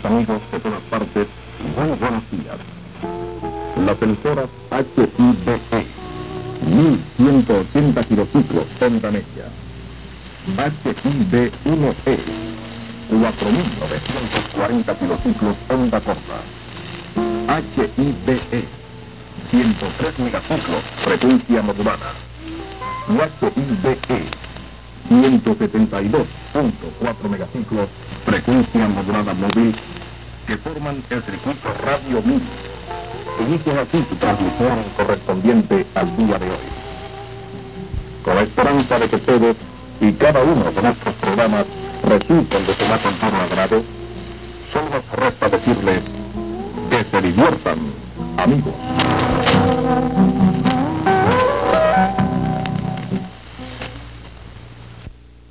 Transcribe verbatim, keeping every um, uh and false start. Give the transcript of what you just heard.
amigas, amigos de todas partes, muy buenos días. Las emisoras H I B E, mil ciento ochenta kilociclos onda media, H I B uno E, cuatro mil novecientos cuarenta kilociclos onda corta, H I B E, ciento tres megaciclos, frecuencia modulada, y H I B E, ciento setenta y dos punto cuatro megaciclos, frecuencia modulada móvil, que forman el circuito Radio mil. Inicia así su transmisión correspondiente al día de hoy. Con la esperanza de que todos y cada uno de nuestros programas resulten de su más entero agrado, solo nos resta decirles que se diviertan, amigos.